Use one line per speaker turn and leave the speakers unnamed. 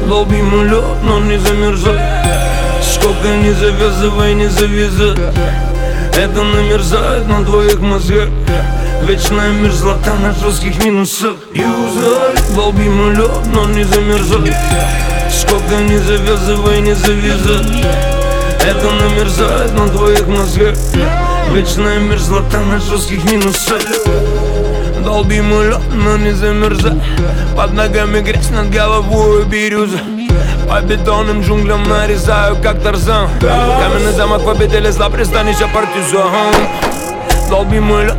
Долби мой лед, но не замерзай. Сколько не завязывай, не завязай. Это намерзает на твоих мозгах. Вечная мерзлота на жестких минусах. Юзай, долби мой лед, но не замерзай. Сколько не завязывай, не завязай. Это намерзает на твоих мозгах. Вечная мерзлота на жестких минусах. Долби мой лед, но не замерзай. Под ногами грязь, над головой бирюза. По бетонным джунглям нарезаю, как Тарзан. Каменный замок в обители зла, пристанище партизан. Долби мой лед,